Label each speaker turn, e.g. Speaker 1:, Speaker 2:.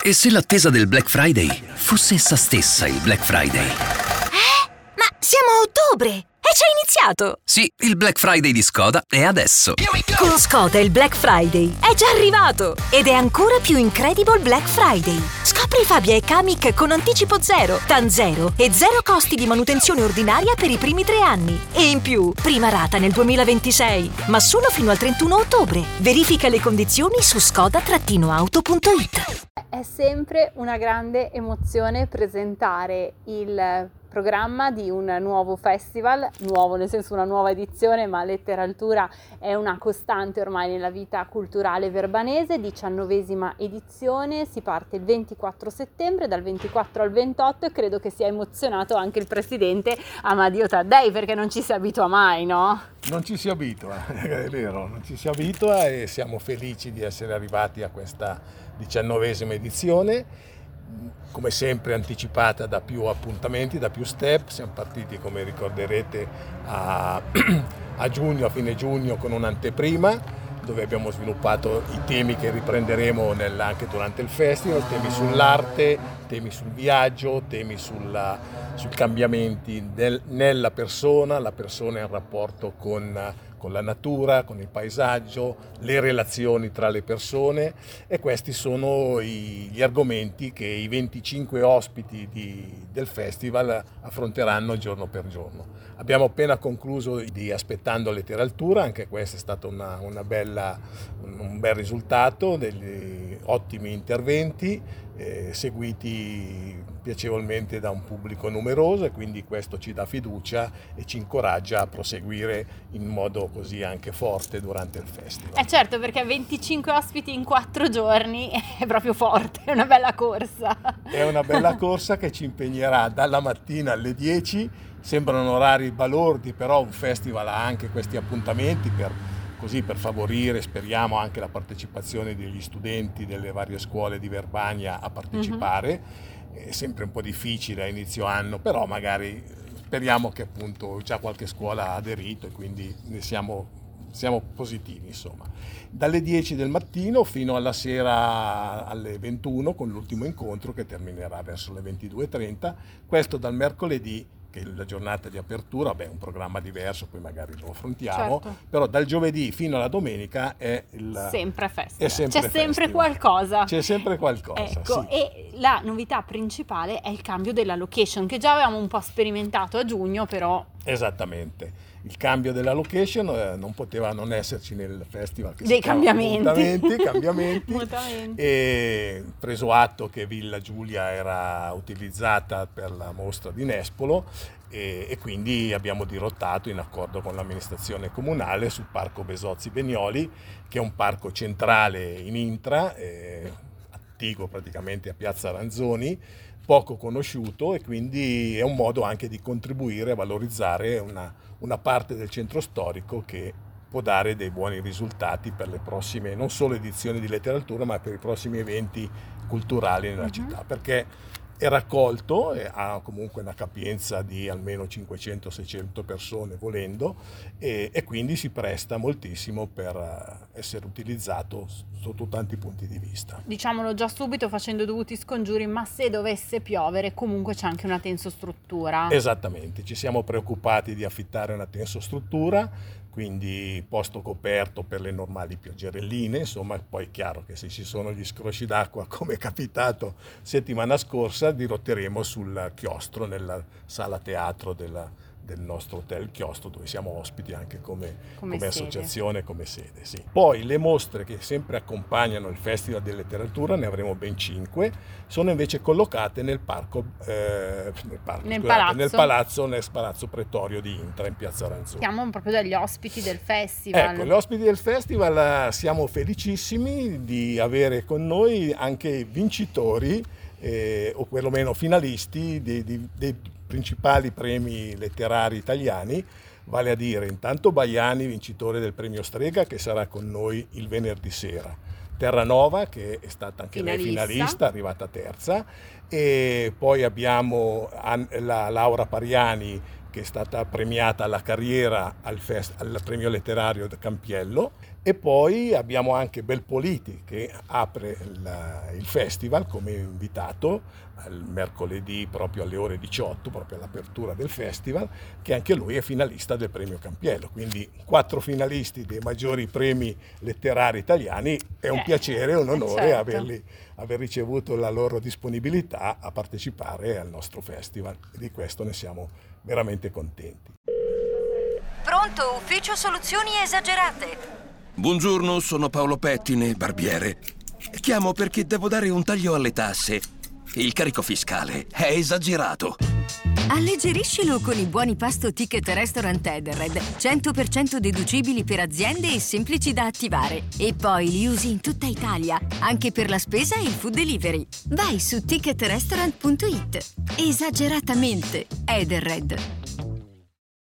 Speaker 1: E se l'attesa del Black Friday fosse essa stessa il Black Friday?
Speaker 2: Ma siamo a ottobre! È già iniziato!
Speaker 1: Sì, il Black Friday di Skoda è adesso.
Speaker 2: Con Skoda il Black Friday è già arrivato! Ed è ancora più incredible Black Friday! Scopri Fabia e Kamiq con anticipo zero, TAN zero e zero costi di manutenzione ordinaria per i primi 3 anni. E in più, prima rata nel 2026, ma solo fino al 31 ottobre. Verifica le condizioni su skoda-auto.it.
Speaker 3: È sempre una grande emozione presentare il programma di un nuovo festival, nuovo nel senso una nuova edizione, ma Letteraltura è una costante ormai nella vita culturale verbanese, 19ª edizione, si parte il 24 settembre, dal 24 al 28 e credo che sia emozionato anche il presidente Amadio Taddei, perché non ci si abitua mai, no?
Speaker 4: Non ci si abitua, è vero, non ci si abitua e siamo felici di essere arrivati a questa 19ª edizione. Come sempre anticipata da più appuntamenti, da più step. Siamo partiti, come ricorderete, a giugno, a fine giugno, con un'anteprima dove abbiamo sviluppato i temi che riprenderemo anche durante il festival, temi sull'arte, temi sul viaggio, temi sui cambiamenti nella persona, la persona in rapporto con la natura, con il paesaggio, le relazioni tra le persone, e questi sono gli argomenti che i 25 ospiti del festival affronteranno giorno per giorno. Abbiamo appena concluso di Aspettando Letteraltura, anche questo è stato un bel risultato, degli ottimi interventi, seguiti piacevolmente da un pubblico numeroso, e quindi questo ci dà fiducia e ci incoraggia a proseguire in modo così anche forte durante il festival.
Speaker 3: Certo, perché 25 ospiti in 4 giorni è proprio forte, è una bella corsa.
Speaker 4: È una bella corsa che ci impegnerà dalla mattina alle 10, sembrano orari balordi, però un festival ha anche questi appuntamenti per favorire, speriamo, anche la partecipazione degli studenti delle varie scuole di Verbania a partecipare. È sempre un po' difficile a inizio anno, però magari speriamo che appunto già qualche scuola ha aderito e quindi ne siamo positivi, insomma. Dalle 10 del mattino fino alla sera alle 21 con l'ultimo incontro che terminerà verso le 22:30, questo dal mercoledì, che è la giornata di apertura, un programma diverso, poi magari lo affrontiamo,
Speaker 3: certo.
Speaker 4: Però dal giovedì fino alla domenica è
Speaker 3: sempre festival.
Speaker 4: C'è sempre
Speaker 3: sempre qualcosa.
Speaker 4: C'è sempre qualcosa.
Speaker 3: Ecco,
Speaker 4: sì.
Speaker 3: E la novità principale è il cambio della location, che già avevamo un po' sperimentato a giugno, però.
Speaker 4: Esattamente. Il cambio della location non poteva non esserci nel festival.
Speaker 3: Dei cambiamenti.
Speaker 4: Mutamenti. E preso atto che Villa Giulia era utilizzata per la mostra di Nespolo, e quindi abbiamo dirottato in accordo con l'amministrazione comunale sul Parco Besozzi Benioli, che è un parco centrale in Intra, attiguo praticamente a Piazza Aranzoni, poco conosciuto, e quindi è un modo anche di contribuire a valorizzare una parte del centro storico che può dare dei buoni risultati per le prossime, non solo edizioni di Letteraltura, ma per i prossimi eventi culturali nella città, perché è raccolto e ha comunque una capienza di almeno 500-600 persone volendo, e quindi si presta moltissimo per essere utilizzato sotto tanti punti di vista.
Speaker 3: Diciamolo già subito, facendo dovuti scongiuri, ma se dovesse piovere comunque c'è anche una tensostruttura.
Speaker 4: Esattamente, ci siamo preoccupati di affittare una tensostruttura, quindi posto coperto per le normali pioggerelline, insomma. Poi è chiaro che se ci sono gli scrosci d'acqua, come è capitato settimana scorsa, dirotteremo sul chiostro, nella sala teatro del nostro hotel Chiostro, dove siamo ospiti anche come associazione, come sede. Sì. Poi le mostre che sempre accompagnano il Festival di Letteratura, ne avremo ben 5, sono invece collocate nel Palazzo Pretorio di Intra, in Piazza Aranzoni.
Speaker 3: Siamo proprio dagli ospiti del festival.
Speaker 4: Ecco, gli ospiti del festival, siamo felicissimi di avere con noi anche vincitori, o perlomeno finalisti dei principali premi letterari italiani, vale a dire intanto Baiani, vincitore del premio Strega, che sarà con noi il venerdì sera, Terranova, che è stata anche lei finalista, arrivata terza, e poi abbiamo la Laura Pariani, che è stata premiata alla carriera al premio letterario da Campiello, E poi abbiamo anche Belpoliti che apre il festival come invitato il mercoledì proprio alle ore 18, proprio all'apertura del festival, che anche lui è finalista del premio Campiello. Quindi 4 finalisti dei maggiori premi letterari italiani, è un piacere e un onore aver ricevuto la loro disponibilità a partecipare al nostro festival, e di questo ne siamo veramente contenti.
Speaker 2: Pronto, ufficio soluzioni esagerate.
Speaker 5: Buongiorno, sono Paolo Pettine, barbiere. Chiamo perché devo dare un taglio alle tasse. Il carico fiscale è esagerato.
Speaker 6: Alleggeriscilo con i buoni pasto Ticket Restaurant Edenred. 100% deducibili per aziende e semplici da attivare. E poi li usi in tutta Italia, anche per la spesa e il food delivery. Vai su ticketrestaurant.it. Esageratamente Edenred.